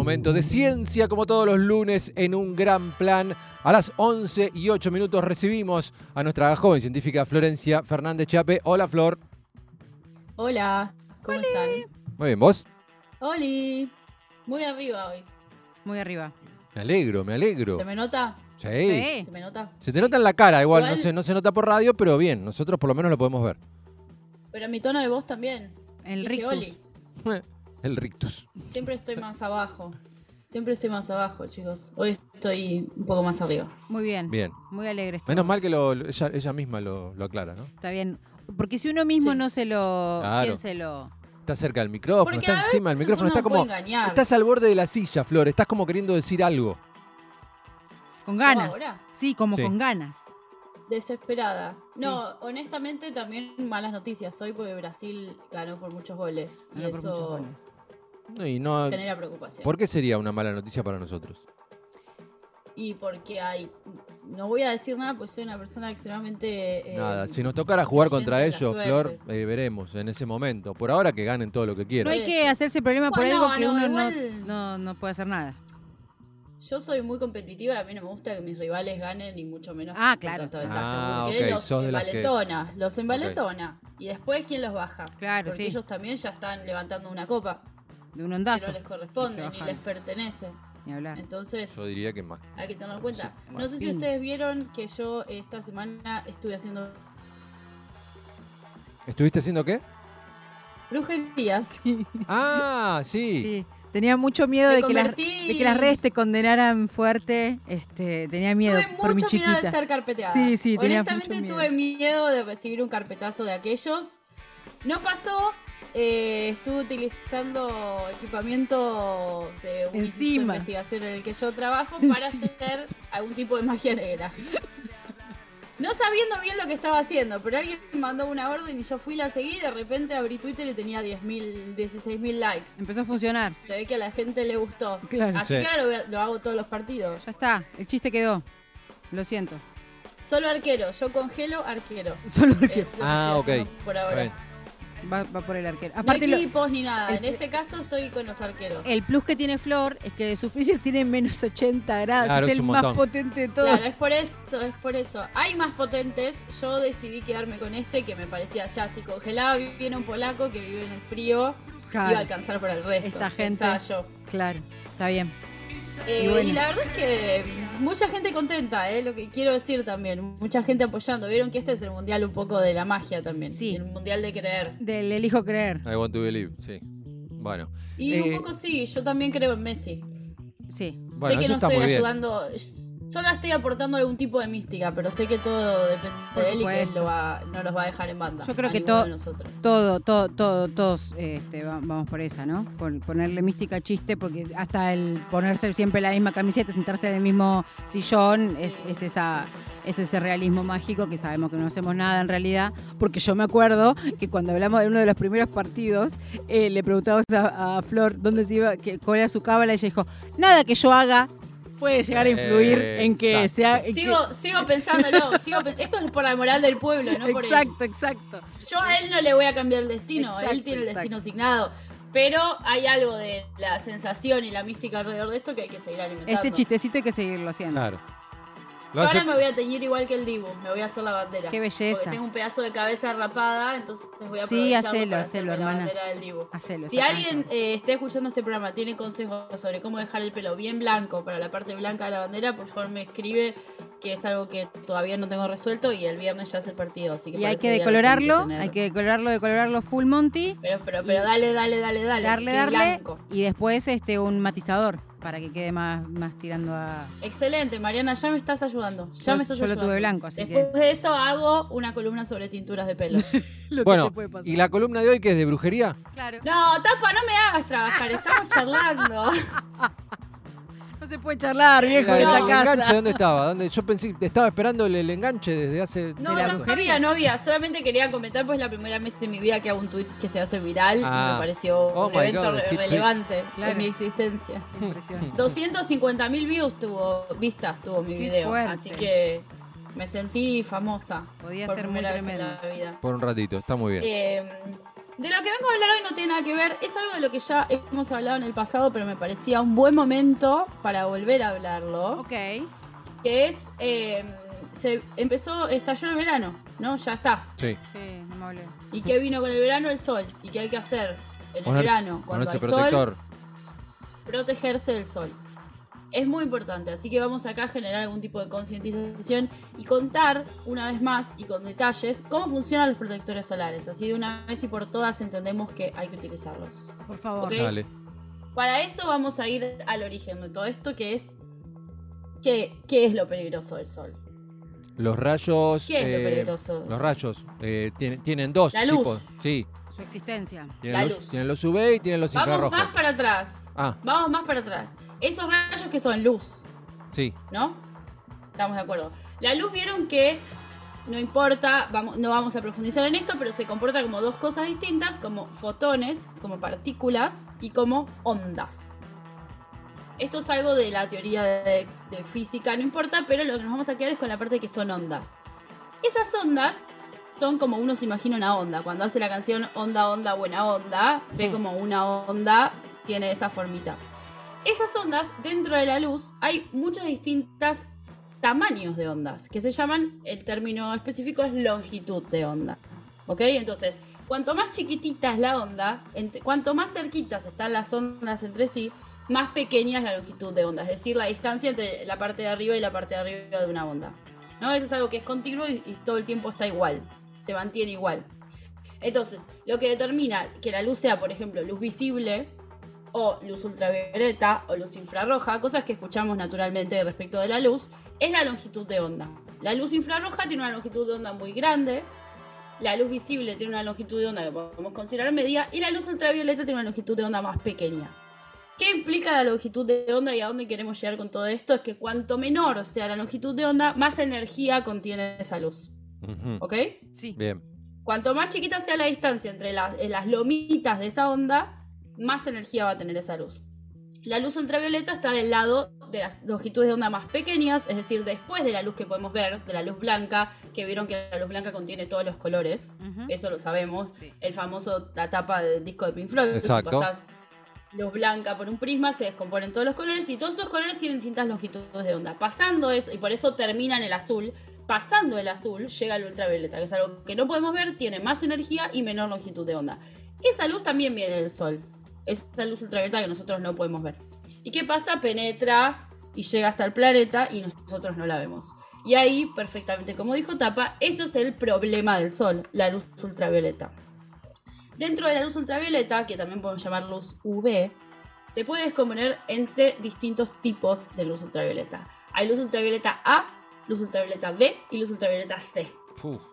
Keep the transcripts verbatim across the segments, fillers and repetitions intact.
momento de ciencia, como todos los lunes, en un gran plan. A las once y ocho minutos recibimos a nuestra joven científica Florencia Fernández Chape. Hola, Flor. Hola, ¿cómo ¡Oli! están? Muy bien, ¿vos? Oli, muy arriba hoy. Muy arriba. Me alegro, me alegro. ¿Se me nota? Sí. Sí. ¿Se me nota? Se te nota en la cara, igual, Igual- No, se, no se nota por radio, pero bien, nosotros por lo menos lo podemos ver. Pero mi tono de voz también. El Dije, rictus. Oli, El rictus. siempre estoy más abajo. Siempre estoy más abajo, chicos. Hoy estoy un poco más arriba. Muy bien. Bien. Muy alegre. Menos estamos. mal que lo, lo- ella, ella misma lo, lo aclara, ¿no? Está bien. Porque si uno mismo Sí. no se lo... Claro. ¿Quién se lo...? Está cerca del micrófono, Porque está a encima del veces micrófono, uno está puede como... engañar. Estás al borde de la silla, Flor, estás como queriendo decir algo. Con ganas. ahora? Sí, como Sí. con ganas. Desesperada. No, honestamente también malas noticias hoy porque Brasil ganó por muchos goles. Y Ganó por muchos eso goles. No, y no, genera preocupación. ¿por qué sería una mala noticia para nosotros? Y porque hay... No voy a decir nada porque soy una persona extremadamente... eh, Nada, si nos tocara jugar creyente contra de la ellos, suerte. Flor, eh, veremos en ese momento. Por ahora que ganen todo lo que No quieran. hay que hacerse problema por Bueno, algo que no, uno no, igual- no, no puede hacer nada. Yo soy muy competitiva, a mí no me gusta que mis rivales ganen ni mucho menos. Ah, con claro. tanta ventaja, Ah, porque ok, los sos de las que- envaletona, los envaletona. Y después, ¿quién los baja? Claro, Porque sí. ellos también ya están levantando una copa De un que ondazo. no les corresponde, Hay que ni bajar. les pertenece. Ni hablar. Entonces, Yo diría que más. hay que tenerlo en cuenta. Sí, No sé si Martín. ustedes vieron que yo esta semana estuve haciendo ¿Estuviste haciendo qué? brujerías. Sí. Ah, sí. Sí. Tenía mucho miedo Me de que, las, convertí- de que las redes te condenaran fuerte. Este, tenía miedo Tuve por mi mucho miedo de chiquita. ser carpeteada. Sí, sí, tenía Honestamente mucho miedo. tuve miedo de recibir un carpetazo de aquellos. No pasó. eh, estuve utilizando equipamiento de un instituto Encima. de investigación en el que yo trabajo para Encima. hacer algún tipo de magia negra. No sabiendo bien lo que estaba haciendo, pero alguien me mandó una orden y yo fui, la seguí y de repente abrí Twitter y tenía diez mil, dieciséis mil likes. Empezó a funcionar. Se ve que a la gente le gustó. Claro. Así Sí. que ahora lo, voy a- lo hago todos los partidos. Ya está. El chiste quedó. Lo siento. Solo arquero, yo congelo arqueros. Solo arquero. Es lo que Ah, estoy ok. haciendo por Está ahora. bien. Va, va por el arquero. No Aparte, lo- equipos ni nada. el- En este caso estoy con los arqueros. el plus que tiene Flor es que su freezer tiene menos ochenta grados. Claro, es es el un más montón. potente de todos. Claro, es por eso, es por eso. Hay más potentes. Yo decidí quedarme con este que me parecía ya si congelaba viene un polaco que vive en el frío, Claro, iba a alcanzar para el resto. Esta gente- pensaba yo. claro, está bien. Eh, Y y, bueno. la verdad es que mucha gente contenta, eh, lo que quiero decir también. Mucha gente apoyando. Vieron que este es el mundial un poco de la magia también. Sí. El mundial de creer. Del elijo creer. I want to believe, sí. Bueno. Y Eh, un poco sí, yo también creo en Messi. Sí. Bueno, sé que eso no está estoy muy bien. ayudando, solo estoy aportando algún tipo de mística, pero sé que todo depende Por de él y que él supuesto. lo va, no los va a dejar en banda. Yo creo a que ninguno to- de nosotros. Todo, todo, todo, todos este, va- vamos por esa, ¿no? Por ponerle mística chiste, porque hasta el ponerse siempre la misma camiseta, sentarse en el mismo sillón, Sí. es, es esa, es ese realismo mágico que sabemos que no hacemos nada en realidad. Porque yo me acuerdo que cuando hablamos de uno de los primeros partidos, eh, le preguntamos a, a Flor dónde se iba, que, cuál era su cábala, y ella dijo, nada que yo haga puede llegar a influir en que Exacto. sea... en que- Sigo, sigo pensándolo, sigo pe- esto es por la moral del pueblo, no por él. Exacto, exacto. Yo a él no le voy a cambiar el destino, Exacto, él tiene el exacto. destino asignado. Pero hay algo de la sensación y la mística alrededor de esto que hay que seguir alimentando. Este chistecito hay que seguirlo haciendo. Claro. Lo Yo ahora hace- me voy a teñir igual que el Dibu, me voy a hacer la bandera. Qué belleza. Porque tengo un pedazo de cabeza rapada, entonces voy a Sí, aprovecharlo hacelo, para hacelo, hacerme la hermana. bandera del Dibu. Hacelo, Si esa alguien canción. eh, esté escuchando este programa, tiene consejos sobre cómo dejar el pelo bien blanco para la parte blanca de la bandera, por favor me escribe, que es algo que todavía no tengo resuelto y el viernes ya es el partido. Así que Y para hay ese que día lo decolorarlo, tengo que tener. hay que decolorarlo, decolorarlo full Monty, Pero, pero, pero dale, dale, dale, dale. darle, que darle, blanco. y después este un matizador para que quede más, más tirando a... Excelente, Mariana, ya me estás ayudando. Ya Yo- me estás yo lo ayudando. tuve blanco, así Después que- de eso hago una columna sobre tinturas de pelo. Bueno, ¿y la columna de hoy que es de brujería? Claro, No, Tapa, no me hagas trabajar, estamos charlando. no se puede charlar, viejo, La- en el esta enganche, casa. ¿dónde estaba? ¿Dónde? Yo pensé, estaba esperando el, el enganche desde hace... No, la no brujería. había, no había. Solamente quería comentar, pues la primera vez en mi vida que hago un tweet que se hace viral. Ah. Y me pareció Oh un my evento God, re- hit tweet. relevante Claro. en mi existencia. Impresionante. doscientas cincuenta mil views tuvo, vistas tuvo mi Qué video. fuerte. Así que me sentí famosa. Podía por ser muy primera vez tremendo. en la vida. Por un ratito, está muy bien. Eh, De lo que vengo a hablar hoy no tiene nada que ver, es algo de lo que ya hemos hablado en el pasado, pero me parecía un buen momento para volver a hablarlo. Ok. Que es, eh, se empezó, estalló el verano, ¿no? Ya está. Sí. Sí, no me hablé. ¿Y qué vino con el verano? El sol. ¿Y qué hay que hacer en el Ponerse- verano? Cuando ponerse hay protector. sol, protegerse del sol. Es muy importante, así que vamos acá a generar algún tipo de concientización y contar una vez más y con detalles cómo funcionan los protectores solares. Así de una vez y por todas entendemos que hay que utilizarlos. Por favor. Ok. Dale. Para eso vamos a ir al origen de todo esto, que es ¿qué, qué es lo peligroso del sol? Los rayos. ¿Qué es lo eh, peligroso del Los sol? rayos eh, tienen, tienen dos La luz. tipos. Sí. Su existencia. Tienen La los, luz. tienen los U V y tienen los Vamos infrarrojos. más para atrás. Ah, Vamos más para atrás. Esos rayos que son luz, sí. ¿no? Estamos de acuerdo. La luz vieron que no importa, vamos, no vamos a profundizar en esto, pero se comporta como dos cosas distintas, como fotones, como partículas y como ondas. Esto es algo de la teoría de, de física, no importa, pero lo que nos vamos a quedar es con la parte que son ondas. Esas ondas son como uno se imagina una onda. Cuando hace la canción Onda, Onda, Buena Onda, ve como una onda tiene esa formita. Esas ondas, dentro de la luz, hay muchos distintos tamaños de ondas, que se llaman, el término específico es longitud de onda. ¿Ok? Entonces, cuanto más chiquitita es la onda, entre, cuanto más cerquitas están las ondas entre sí, más pequeña es la longitud de onda, es decir, la distancia entre la parte de arriba y la parte de arriba de una onda. ¿No? Eso es algo que es continuo y, y todo el tiempo está igual, se mantiene igual. Entonces, lo que determina que la luz sea, por ejemplo, luz visible, o luz ultravioleta, o luz infrarroja, cosas que escuchamos naturalmente respecto de la luz, es la longitud de onda. La luz infrarroja tiene una longitud de onda muy grande, la luz visible tiene una longitud de onda que podemos considerar media, y la luz ultravioleta tiene una longitud de onda más pequeña. ¿Qué implica la longitud de onda y a dónde queremos llegar con todo esto? Es que cuanto menor sea la longitud de onda, más energía contiene esa luz. Ujú. ¿Ok? Sí. Bien. Cuanto más chiquita sea la distancia entre las, eh, las lomitas de esa onda, más energía va a tener esa luz. La luz ultravioleta está del lado de las longitudes de onda más pequeñas, es decir, después de la luz que podemos ver, de la luz blanca, que vieron que la luz blanca contiene todos los colores, Ujú. eso lo sabemos, Sí. el famoso, la tapa del disco de Pink Floyd, Exacto. si pasás luz blanca por un prisma, se descomponen todos los colores y todos esos colores tienen distintas longitudes de onda. Pasando eso, y por eso termina en el azul, pasando el azul llega el ultravioleta, que es algo que no podemos ver, tiene más energía y menor longitud de onda. Esa luz también viene del sol, esa luz ultravioleta que nosotros no podemos ver. ¿Y qué pasa? Penetra y llega hasta el planeta y nosotros no la vemos. Y ahí, perfectamente como dijo Tapa, eso es el problema del sol, la luz ultravioleta. Dentro de la luz ultravioleta, que también podemos llamar luz U V, se puede descomponer entre distintos tipos de luz ultravioleta. Hay luz ultravioleta A, luz ultravioleta B y luz ultravioleta C. Uf.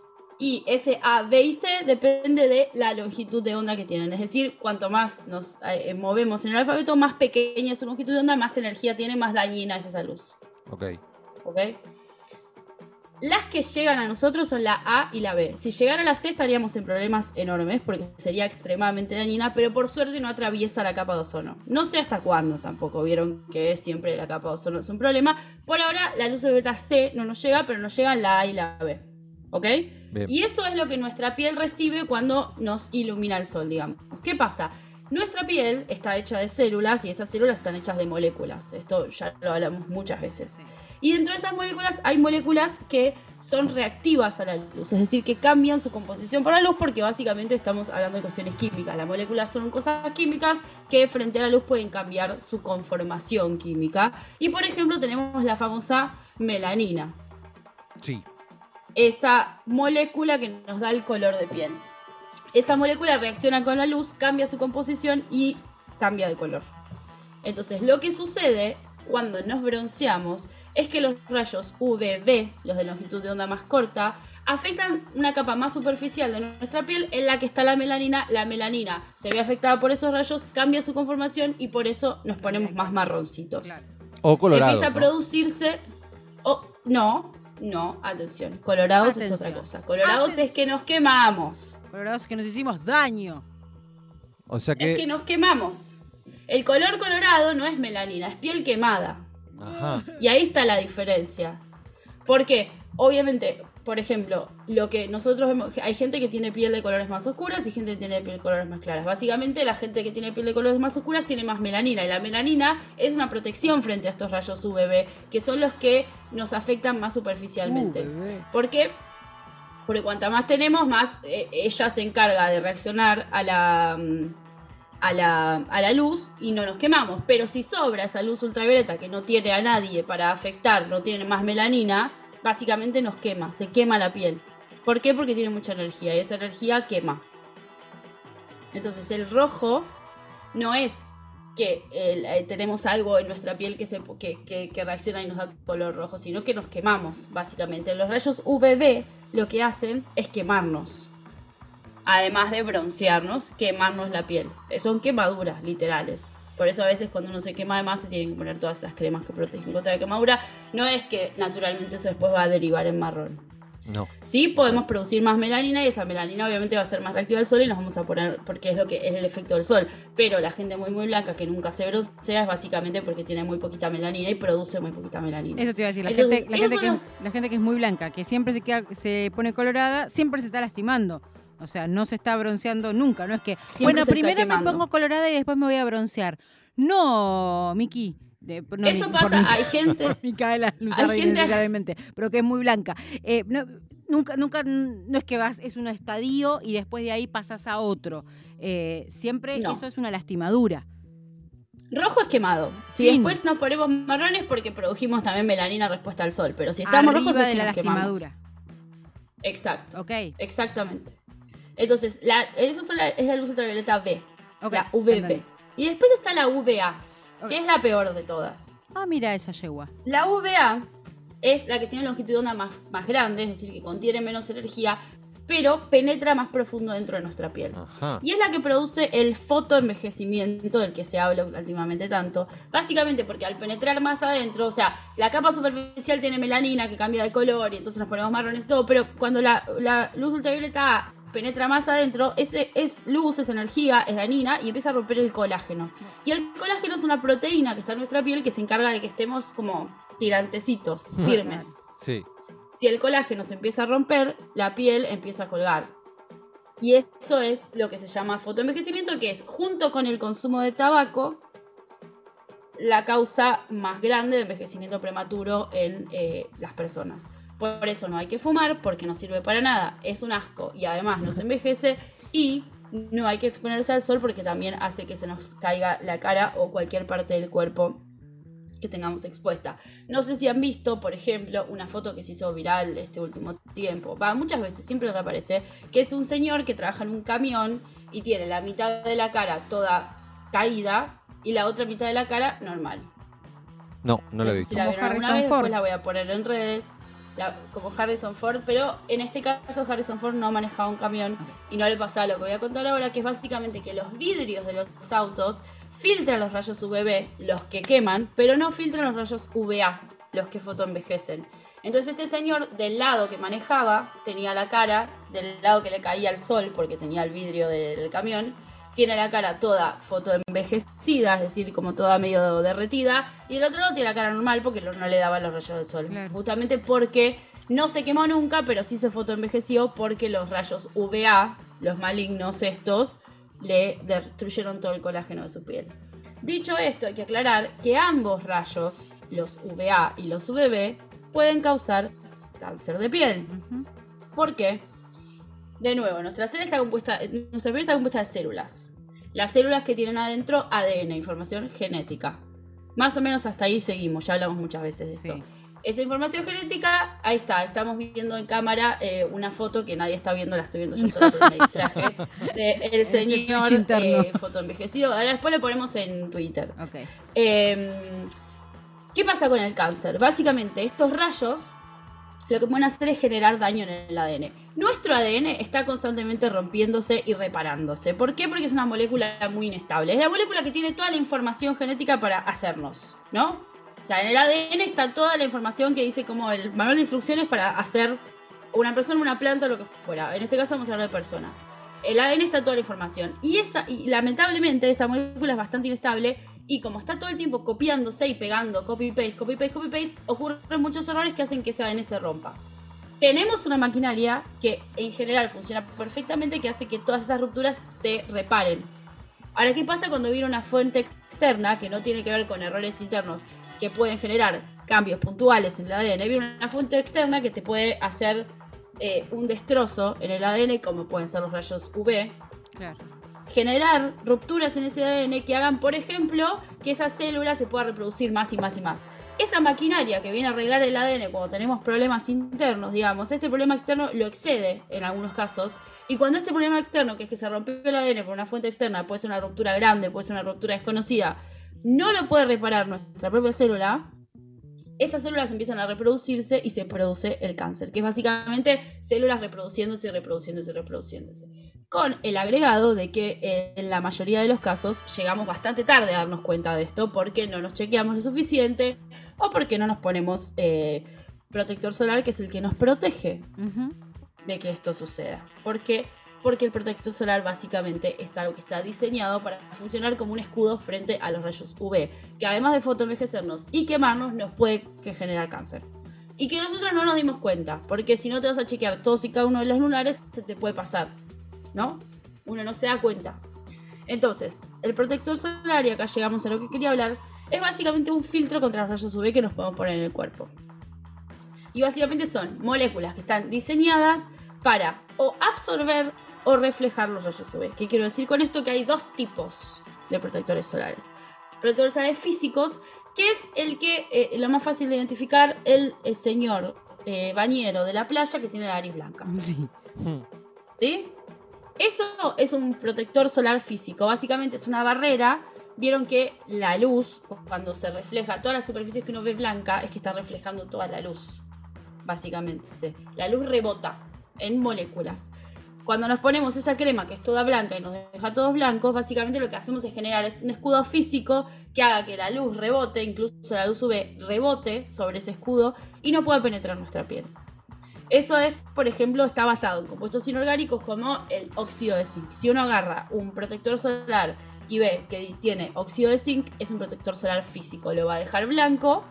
Y ese A, B y C depende de la longitud de onda que tienen. Es decir, cuanto más nos eh, movemos en el alfabeto, más pequeña es su longitud de onda, más energía tiene, más dañina es esa luz. Ok. ¿Ok? Las que llegan a nosotros son la A y la B. Si llegara a la C estaríamos en problemas enormes porque sería extremadamente dañina, pero por suerte no atraviesa la capa de ozono. No sé hasta cuándo tampoco, vieron que siempre la capa de ozono es un problema. Por ahora la luz ultravioleta C no nos llega, pero nos llegan la A y la B. ¿Ok? Bien. Y eso es lo que nuestra piel recibe cuando nos ilumina el sol, digamos. ¿Qué pasa? Nuestra piel está hecha de células y esas células están hechas de moléculas. Esto ya lo hablamos muchas veces. Y dentro de esas moléculas hay moléculas que son reactivas a la luz, es decir, que cambian su composición por la luz porque básicamente estamos hablando de cuestiones químicas. Las moléculas son cosas químicas que frente a la luz pueden cambiar su conformación química. Y por ejemplo tenemos la famosa melanina, Sí. esa molécula que nos da el color de piel. Esa molécula reacciona con la luz, cambia su composición y cambia de color. Entonces lo que sucede cuando nos bronceamos es que los rayos U V B, los de longitud de onda más corta, afectan una capa más superficial de nuestra piel en la que está la melanina. La melanina se ve afectada por esos rayos, cambia su conformación y por eso nos ponemos más marroncitos. Claro. O colorado. Empieza a ¿no? producirse... Oh, no, no, atención. Colorados es Atención. otra cosa. Colorados Atención. es que nos quemamos. Colorados que nos hicimos daño. O sea que. Es que nos quemamos. El color colorado no es melanina, es piel quemada. Ajá. Y ahí está la diferencia. Porque, obviamente, por ejemplo, lo que nosotros vemos, hay gente que tiene piel de colores más oscuras y gente que tiene piel de colores más claras. Básicamente la gente que tiene piel de colores más oscuras tiene más melanina, y la melanina es una protección frente a estos rayos U V B, que son los que nos afectan más superficialmente. Uh, ¿Por qué? Porque cuanta más tenemos, más eh, ella se encarga de reaccionar a la, a, la, a la luz y no nos quemamos. Pero si sobra esa luz ultravioleta que no tiene a nadie para afectar, no tiene más melanina, básicamente nos quema, se quema la piel. ¿Por qué? Porque tiene mucha energía y esa energía quema. Entonces el rojo no es que eh, tenemos algo en nuestra piel que, se, que, que, que reacciona y nos da color rojo, sino que nos quemamos, básicamente. Los rayos U V B lo que hacen es quemarnos. Además de broncearnos, quemarnos la piel. Son quemaduras literales. Por eso a veces cuando uno se quema de más se tienen que poner todas esas cremas que protegen contra la quemadura. No es que naturalmente eso después va a derivar en marrón. No. Sí podemos producir más melanina y esa melanina obviamente va a ser más reactiva al sol y nos vamos a poner, porque es lo que es el efecto del sol. Pero la gente muy muy blanca que nunca se broncea es básicamente porque tiene muy poquita melanina y produce muy poquita melanina. Eso te iba a decir, la, Entonces, gente, la, gente que los... es, la gente que es muy blanca, que siempre se, queda, se pone colorada, siempre se está lastimando. O sea, no se está bronceando nunca, no es que, Siempre bueno, se primero está me pongo colorada y después me voy a broncear. No, Miki. De, no, Eso por pasa, mi, hay gente... Por Micaela hay gente necesariamente, pero que es muy blanca. Eh, no, nunca, nunca, no es que vas, es un estadio y después de ahí pasas a otro. Eh, siempre no. Eso es una lastimadura. Rojo es quemado. Si Fin. Después nos ponemos marrones porque produjimos también melanina respuesta al sol. Pero si estamos Arriba rojos es de que la nos lastimadura. quemamos. Exacto. Ok. Exactamente. Entonces, la, eso es la, es la luz ultravioleta B. Okay. La U V B. Y después está la U V A, Okay. que es la peor de todas. Ah, mira esa yegua. La U V A es la que tiene longitud de onda más, más grande, es decir, que contiene menos energía, pero penetra más profundo dentro de nuestra piel. Ajá. Y es la que produce el fotoenvejecimiento del que se habla últimamente tanto. Básicamente porque al penetrar más adentro, o sea, la capa superficial tiene melanina que cambia de color y entonces nos ponemos marrones y todo, pero cuando la, la luz ultravioleta A penetra más adentro, ese es luz, es energía, es dañina y empieza a romper el colágeno. Y el colágeno es una proteína que está en nuestra piel que se encarga de que estemos como tirantecitos, firmes. Sí. Si el colágeno se empieza a romper, la piel empieza a colgar. Y eso es lo que se llama fotoenvejecimiento, que es, junto con el consumo de tabaco, la causa más grande de envejecimiento prematuro en eh, las personas. Por eso no hay que fumar, porque no sirve para nada, es un asco y además nos envejece. Y no hay que exponerse al sol porque también hace que se nos caiga la cara o cualquier parte del cuerpo que tengamos expuesta. No sé si han visto, por ejemplo, una foto que se hizo viral este último tiempo. Va, muchas veces, siempre reaparece, que es un señor que trabaja en un camión y tiene la mitad de la cara toda caída y la otra mitad de la cara normal. No, no lo he sé visto. Si la Como vieron alguna Harrison vez, Ford. después la voy a poner en redes. La, como Harrison Ford, pero en este caso Harrison Ford no manejaba un camión y no le pasaba lo que voy a contar ahora, que es básicamente que los vidrios de los autos filtran los rayos U V B, los que queman, pero no filtran los rayos U V A, los que fotoenvejecen. Entonces este señor, del lado que manejaba, tenía la cara, del lado que le caía el sol, porque tenía el vidrio del camión, tiene la cara toda fotoenvejecida, es decir, como toda medio derretida, y el otro lado tiene la cara normal porque no le daban los rayos del sol. Claro. Justamente porque no se quemó nunca, pero sí se fotoenvejeció porque los rayos U V A, los malignos estos, le destruyeron todo el colágeno de su piel. Dicho esto, hay que aclarar que ambos rayos, los U V A y los U V B, pueden causar cáncer de piel. Uh-huh. ¿Por qué? De nuevo, nuestra piel está compuesta, nuestra piel está compuesta de células. Las células que tienen adentro A D N, información genética. Más o menos hasta ahí seguimos, ya hablamos muchas veces de esto. Sí. Esa información genética, ahí está, estamos viendo en cámara eh, una foto que nadie está viendo, la estoy viendo yo sola, pero me distraje, del señor eh, fotoenvejecido. Ahora después lo ponemos en Twitter. Okay. Eh, ¿Qué pasa con el cáncer? Básicamente, estos rayos lo que pueden hacer es generar daño en el A D N. Nuestro A D N está constantemente rompiéndose y reparándose. ¿Por qué? Porque es una molécula muy inestable. Es la molécula que tiene toda la información genética para hacernos, ¿no? O sea, en el A D N está toda la información que dice como el manual de instrucciones para hacer una persona, una planta o lo que fuera. En este caso vamos a hablar de personas. El A D N está toda la información. Y, esa, y lamentablemente esa molécula es bastante inestable. Y como está todo el tiempo copiándose y pegando, copy-paste, copy-paste, copy-paste, ocurren muchos errores que hacen que ese A D N se rompa. tenemos una maquinaria que en general funciona perfectamente, que hace que todas esas rupturas se reparen. Ahora, ¿qué pasa cuando viene una fuente externa que no tiene que ver con errores internos que pueden generar cambios puntuales en el A D N? Viene una fuente externa que te puede hacer eh, un destrozo en el A D N, como pueden ser los rayos U V. Claro. Generar rupturas en ese A D N que hagan, por ejemplo, que esa célula se pueda reproducir más y más y más. Esa maquinaria que viene a arreglar el A D N cuando tenemos problemas internos, digamos, este problema externo lo excede en algunos casos. Y cuando este problema externo, que es que se rompió el A D N por una fuente externa, puede ser una ruptura grande, puede ser una ruptura desconocida, no lo puede reparar nuestra propia célula, esas células empiezan a reproducirse y se produce el cáncer, que es básicamente células reproduciéndose y reproduciéndose y reproduciéndose. Con el agregado de que eh, en la mayoría de los casos llegamos bastante tarde a darnos cuenta de esto porque no nos chequeamos lo suficiente o porque no nos ponemos eh, protector solar, que es el que nos protege Uh-huh. de que esto suceda. ¿Por qué? Porque el protector solar básicamente es algo que está diseñado para funcionar como un escudo frente a los rayos U V, que además de fotoenvejecernos y quemarnos, nos puede que generar cáncer. Y que nosotros no nos dimos cuenta, porque si no te vas a chequear todos y cada uno de los lunares, se te puede pasar, ¿no? Uno no se da cuenta. Entonces, el protector solar, y acá llegamos a lo que quería hablar, es básicamente un filtro contra los rayos U V que nos podemos poner en el cuerpo. Y básicamente son moléculas que están diseñadas para o absorber o reflejar los rayos U V. ¿Qué quiero decir con esto? Que hay dos tipos de protectores solares. Protectores solares físicos, que es el que, eh, lo más fácil de identificar, el, el señor eh, bañero de la playa que tiene la nariz blanca. Sí. ¿Sí? Eso es un protector solar físico. Básicamente es una barrera. Vieron que la luz, cuando se refleja, todas las superficies que uno ve blanca, es que está reflejando toda la luz. Básicamente. La luz rebota en moléculas. Cuando nos ponemos esa crema que es toda blanca y nos deja todos blancos, básicamente lo que hacemos es generar un escudo físico que haga que la luz rebote, incluso la luz U V rebote sobre ese escudo y no pueda penetrar nuestra piel. Eso es, por ejemplo, está basado en compuestos inorgánicos como el óxido de zinc. Si uno agarra un protector solar y ve que tiene óxido de zinc, es un protector solar físico. Lo va a dejar blanco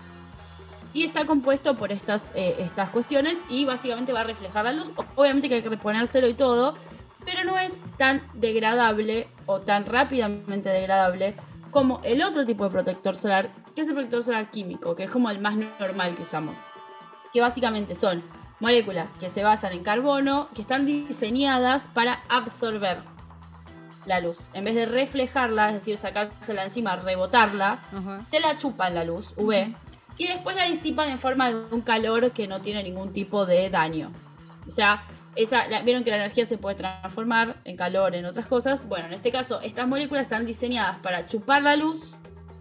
y está compuesto por estas, eh, estas cuestiones y básicamente va a reflejar la luz. Obviamente que hay que reponérselo y todo, pero no es tan degradable o tan rápidamente degradable como el otro tipo de protector solar, que es el protector solar químico, que es como el más normal que usamos. Que básicamente son moléculas que se basan en carbono, que están diseñadas para absorber la luz. En vez de reflejarla, es decir, sacársela encima, rebotarla, Ajá. se la chupan la luz U V y después la disipan en forma de un calor que no tiene ningún tipo de daño. O sea, esa, la, vieron que la energía se puede transformar en calor, en otras cosas. Bueno, en este caso, estas moléculas están diseñadas para chupar la luz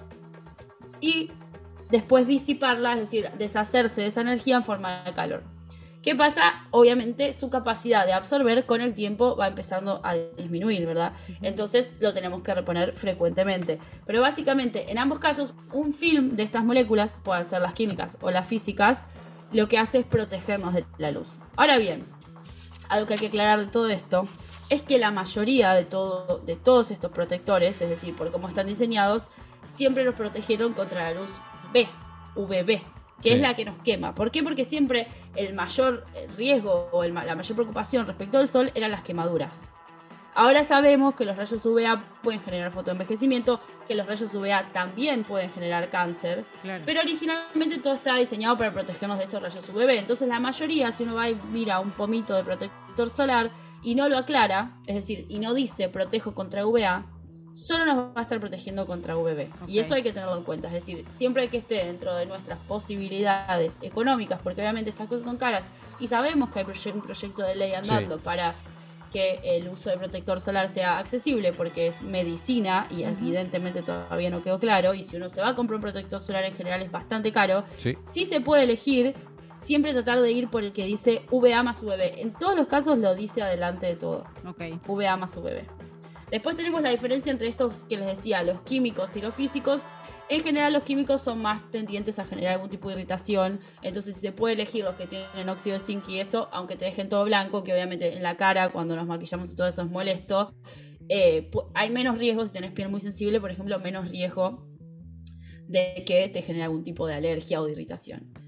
y después disiparla, es decir, deshacerse de esa energía en forma de calor. ¿Qué pasa? Obviamente su capacidad de absorber con el tiempo va empezando a disminuir, ¿verdad? Entonces lo tenemos que reponer frecuentemente. Pero básicamente en ambos casos un film de estas moléculas, pueden ser las químicas o las físicas, lo que hace es protegernos de la luz. Ahora bien, algo que hay que aclarar de todo esto es que la mayoría de, todo, de todos estos protectores, es decir, por cómo están diseñados, siempre nos protegieron contra la luz B, U V B, que Sí. es la que nos quema. ¿Por qué? Porque siempre el mayor riesgo o el, la mayor preocupación respecto al sol eran las quemaduras. Ahora sabemos que los rayos U V A pueden generar fotoenvejecimiento, que los rayos U V A también pueden generar cáncer, Claro. pero originalmente todo estaba diseñado para protegernos de estos rayos U V B. Entonces la mayoría, si uno va y mira un pomito de protector solar y no lo aclara, es decir, y no dice protejo contra U V A, solo nos va a estar protegiendo contra U V B. Ok. Y eso hay que tenerlo en cuenta. Es decir, siempre que esté dentro de nuestras posibilidades económicas, porque obviamente estas cosas son caras, y sabemos que hay proye- un proyecto de ley andando Sí. para que el uso de protector solar sea accesible, porque es medicina y Ujú. evidentemente todavía no quedó claro, y si uno se va a comprar un protector solar en general es bastante caro, Sí. sí se puede elegir, siempre tratar de ir por el que dice U V A más U V B. En todos los casos lo dice adelante de todo. Ok. U V A más U V B. Después tenemos la diferencia entre estos que les decía, los químicos y los físicos. En general los químicos son más tendientes a generar algún tipo de irritación, entonces se puede elegir los que tienen óxido de zinc y eso, aunque te dejen todo blanco, que obviamente en la cara cuando nos maquillamos y todo eso es molesto. Eh, pu- hay menos riesgo, si tenés piel muy sensible, por ejemplo, menos riesgo de que te genere algún tipo de alergia o de irritación.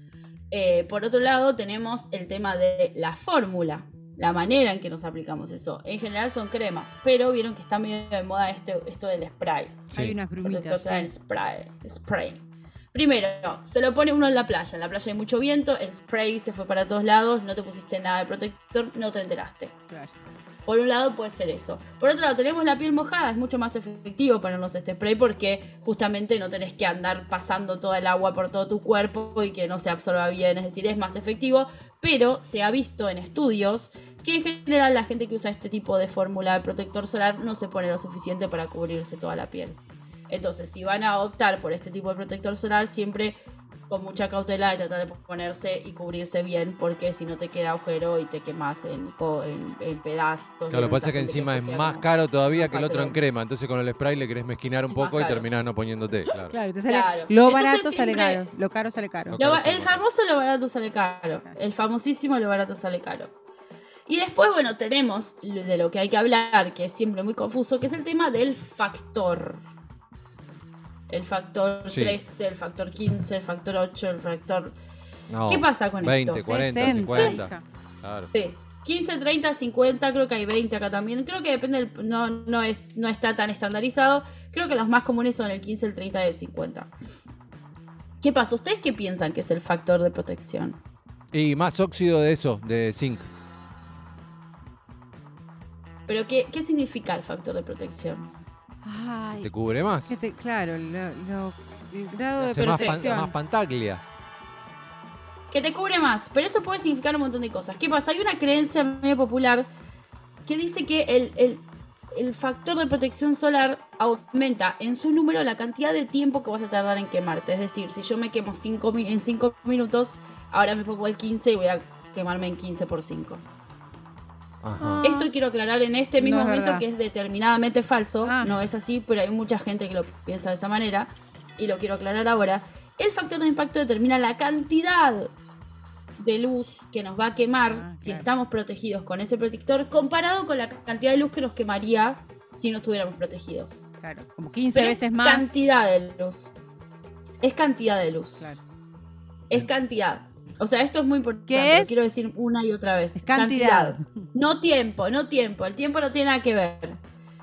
Eh, por otro lado, tenemos el tema de la fórmula, la manera en que nos aplicamos eso. En general son cremas, pero vieron que está medio de moda este, esto del spray. Sí. Hay unas Protector brumitas. solar Sí. en spray, spray. Primero, se lo pone uno en la playa. En la playa hay mucho viento, el spray se fue para todos lados, no te pusiste nada de protector, no te enteraste. Claro. Por un lado puede ser eso. Por otro lado, tenemos la piel mojada, es mucho más efectivo ponernos este spray porque justamente no tenés que andar pasando toda el agua por todo tu cuerpo y que no se absorba bien, es decir, es más efectivo, pero se ha visto en estudios que en general la gente que usa este tipo de fórmula de protector solar no se pone lo suficiente para cubrirse toda la piel. Entonces, si van a optar por este tipo de protector solar, siempre con mucha cautela y tratar de ponerse y cubrirse bien, porque si no te queda agujero y te quemas en, en, en pedazos. Claro, lo que pasa es que encima es más caro todavía que el otro en crema, entonces con el spray le querés mezquinar un Es más poco y caro. terminás no poniéndote, claro. Claro, te sale, Claro. lo Entonces barato sale siempre- caro, lo caro sale caro. Lo Lo ba- caro el sale famoso lo barato sale caro. El famosísimo lo barato sale caro. Y después, bueno, tenemos lo- de lo que hay que hablar, que es siempre muy confuso, que es el tema del factor. El factor Sí. trece, el factor quince, el factor ocho, el factor... No, ¿Qué pasa con veinte, esto? cuarenta, sesenta. cincuenta. Claro. Sí. quince, treinta, cincuenta, creo que hay veinte acá también. Creo que depende, del- no, no, es, no está tan estandarizado. Creo que los más comunes son el quince, el treinta y el cincuenta. ¿Qué pasa? ¿Ustedes qué piensan que es el factor de protección? Y más óxido de eso, de zinc. ¿Pero qué, qué significa el factor de protección? Ay, ¿Te cubre más? que te- claro, lo, lo- el grado de Hace más, pan- protección. más pantaglia. Que te cubre más, pero eso puede significar un montón de cosas. ¿Qué pasa? Hay una creencia medio popular que dice que el, el- el factor de protección solar aumenta en su número la cantidad de tiempo que vas a tardar en quemarte. Es decir, si yo me quemo cinco mi- en cinco minutos, ahora me pongo el quince y voy a quemarme en quince por cinco. Ajá. Esto quiero aclarar en este mismo No es momento verdad. que es determinadamente falso. Ah. No es así, pero hay mucha gente que lo piensa de esa manera. Y lo quiero aclarar ahora. El factor de impacto determina la cantidad de luz que nos va a quemar Ah, si claro. estamos protegidos con ese protector comparado con la cantidad de luz que nos quemaría si no estuviéramos protegidos. Claro, como quince Pero veces es más. cantidad de luz. Es cantidad de luz. Claro. Es cantidad. O sea, esto es muy importante. ¿Qué Lo es? quiero decir una y otra vez. Es cantidad. No tiempo, no tiempo. El tiempo no tiene nada que ver.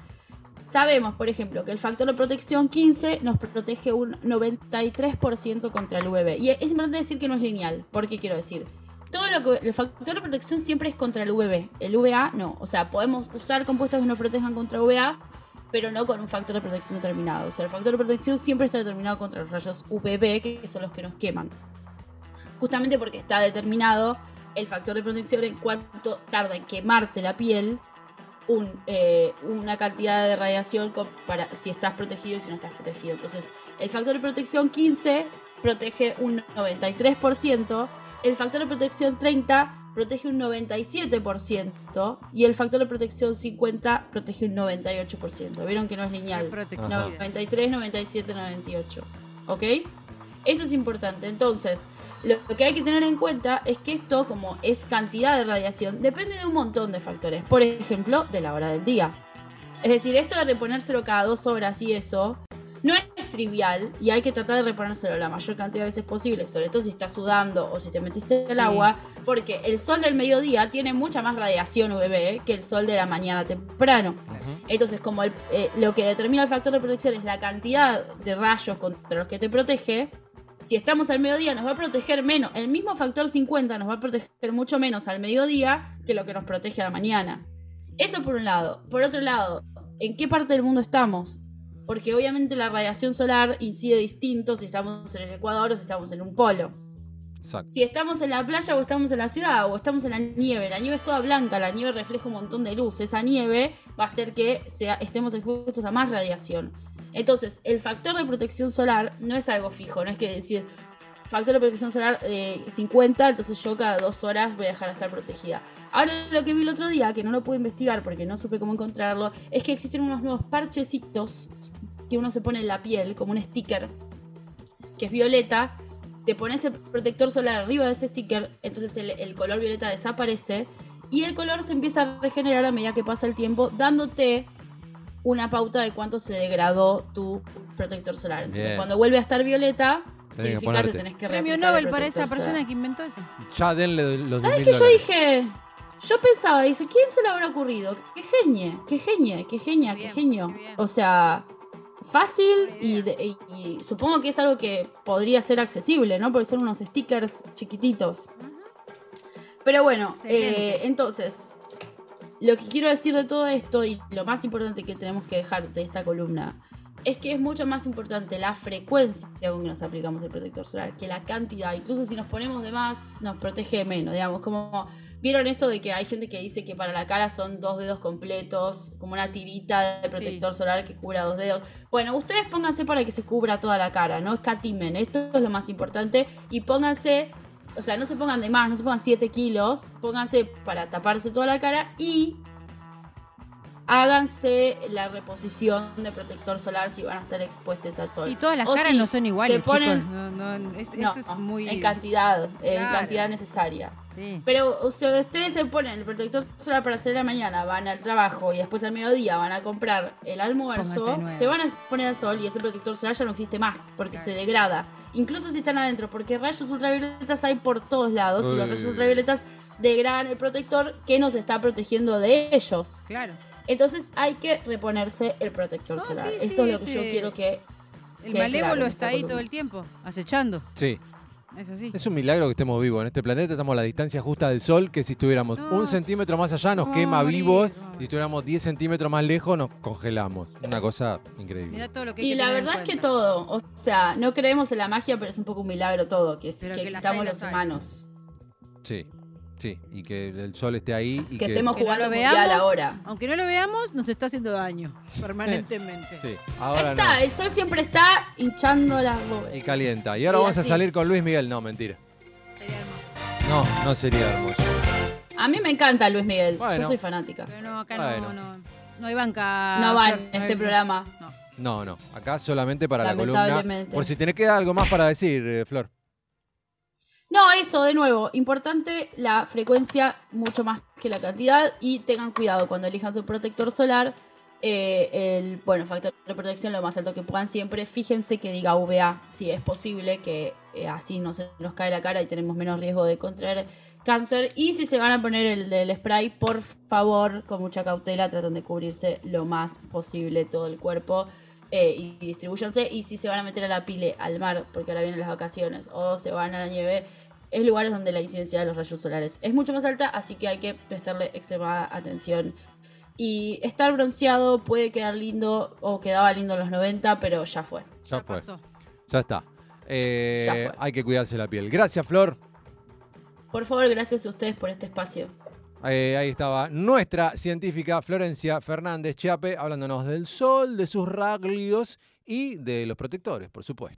Sabemos, por ejemplo, que el factor de protección quince nos protege un noventa y tres por ciento contra el U V B. Y es importante decir que no es lineal. ¿Por qué quiero decir? Todo lo que el factor de protección siempre es contra el U V B. El U V A no. O sea, podemos usar compuestos que nos protejan contra U V A, pero no con un factor de protección determinado. O sea, el factor de protección siempre está determinado contra los rayos U V B, que son los que nos queman. Justamente porque está determinado el factor de protección en cuánto tarda en quemarte la piel un, eh, una cantidad de radiación con- para si estás protegido y si no estás protegido. Entonces, el factor de protección quince protege un noventa y tres por ciento, el factor de protección treinta protege un noventa y siete por ciento y el factor de protección cincuenta protege un noventa y ocho por ciento. Vieron que no es lineal. Protegida. noventa y tres, noventa y siete, noventa y ocho. ¿Ok? Eso es importante. Entonces, lo que hay que tener en cuenta es que esto, como es cantidad de radiación, depende de un montón de factores. Por ejemplo, de la hora del día. Es decir, esto de reponérselo cada dos horas y eso, no es trivial y hay que tratar de reponérselo la mayor cantidad de veces posible, sobre todo si estás sudando o si te metiste al Sí. agua, porque el sol del mediodía tiene mucha más radiación U V B que el sol de la mañana temprano. Ujú. Entonces, como el- eh, lo que determina el factor de protección es la cantidad de rayos contra los que te protege, si estamos al mediodía nos va a proteger menos. El mismo factor cincuenta nos va a proteger mucho menos al mediodía que lo que nos protege a la mañana. Eso por un lado. Por otro lado, ¿en qué parte del mundo estamos? Porque obviamente la radiación solar incide distinto si estamos en el Ecuador o si estamos en un polo. Exacto. Si estamos en la playa o estamos en la ciudad o estamos en la nieve, la nieve es toda blanca, la nieve refleja un montón de luz. Esa nieve va a hacer que sea, estemos expuestos a más radiación. Entonces, el factor de protección solar no es algo fijo, no es que decir, factor de protección solar eh, cincuenta, entonces yo cada dos horas voy a dejar de estar protegida. Ahora lo que vi el otro día, que no lo pude investigar porque no supe cómo encontrarlo, es que existen unos nuevos parchecitos que uno se pone en la piel, como un sticker, que es violeta. Te pones el protector solar arriba de ese sticker, entonces el, el color violeta desaparece y el color se empieza a regenerar a medida que pasa el tiempo, dándote una pauta de cuánto se degradó tu protector solar. Entonces, Bien. cuando vuelve a estar violeta, que significa que ponerte. tenés que Premio reaplicar el Nobel para esa protector persona solar. que inventó eso. Ya denle los dos ¿Sabes mil que yo dólares. dije? Yo pensaba, dice, ¿quién se le habrá ocurrido? Qué genie, qué genia, qué genia, Qué qué bien, genio. qué bien. O sea, fácil Buena y, idea. de- y- y supongo que es algo que podría ser accesible, ¿no? Porque son unos stickers chiquititos. Pero bueno, Excelente. eh, entonces, lo que quiero decir de todo esto y lo más importante que tenemos que dejar de esta columna es que es mucho más importante la frecuencia con que nos aplicamos el protector solar que la cantidad. Incluso si nos ponemos de más, nos protege menos. Digamos, como vieron eso de que hay gente que dice que para la cara son dos dedos completos, como una tirita de protector Sí. solar que cubra dos dedos. Bueno, ustedes pónganse para que se cubra toda la cara, no escatimen. Esto es lo más importante. Y pónganse. O sea, no se pongan de más, no se pongan siete kilos, pónganse para taparse toda la cara y háganse la reposición de protector solar si van a estar expuestos al sol. Sí, todas las O caras si no son iguales, se ponen- chicos. No, no, es- No, eso es muy... en cantidad, en Claro. cantidad necesaria. Sí. Pero o sea, ustedes se ponen el protector solar para hacer la mañana, van al trabajo y después al mediodía van a comprar el almuerzo, Pónganse nuevo. se van a poner al sol y ese protector solar ya no existe más porque Claro. se degrada. Incluso si están adentro, porque rayos ultravioletas hay por todos lados y los rayos Uy. ultravioletas degradan el protector que nos está protegiendo de ellos. Claro. Entonces hay que reponerse el protector No, solar. sí, sí, Esto es lo que yo ese- quiero que... El Qué malévolo claro, está esta ahí columna. todo el tiempo, acechando. Sí. Es así. Es un milagro que estemos vivos. En este planeta estamos a la distancia justa del Sol, que si estuviéramos No, un centímetro más allá nos no, quema morir, vivos. no. Si estuviéramos diez centímetros más lejos nos congelamos. Una cosa increíble. Mirá todo lo que hay Y que la tener en verdad es que cuenta. todo, o sea, no creemos en la magia, pero es un poco un milagro todo, que, es- Pero que que las existamos hay, los las hay. humanos. Sí, sí. Y que el Sol esté ahí y Que que... estemos Que no jugando lo mundial veamos, ahora. Aunque no lo veamos, nos está haciendo daño permanentemente. Sí, Ahí ahora está, no. el sol siempre está hinchando las Y bóvedas. calienta. Y ahora Y vamos a así. salir con Luis Miguel. No, mentira. Sería hermoso. No, no sería hermoso. A mí me encanta Luis Miguel, Bueno. yo soy fanática. Pero no, acá Bueno. no, no, no hay banca. No va en Flor, este hay- programa. No. No, no. Acá solamente para la columna. Lamentablemente. Por si tenés que dar algo más para decir, eh, Flor. No, eso, de nuevo, importante la frecuencia mucho más que la cantidad y tengan cuidado cuando elijan su protector solar. eh, el bueno factor de protección lo más alto que puedan siempre. Fíjense que diga U V A, si es posible, que eh, así no se nos cae la cara y tenemos menos riesgo de contraer cáncer. Y si se van a poner el del spray, por favor, con mucha cautela, traten de cubrirse lo más posible todo el cuerpo. Eh, y distribúyanse. Y si se van a meter a la pile, al mar, porque ahora vienen las vacaciones, o se van a la nieve, es lugares donde la incidencia de los rayos solares es mucho más alta, así que hay que prestarle extremada atención. Y estar bronceado puede quedar lindo, o quedaba lindo en los noventa, pero ya fue. Ya, Ya fue. pasó. Ya está. Eh, Ya fue. hay que cuidarse la piel. Gracias, Flor. Por favor, gracias a ustedes por este espacio. Eh, ahí estaba nuestra científica Florencia Fernández Chiape hablándonos del sol, de sus raglios y de los protectores, por supuesto.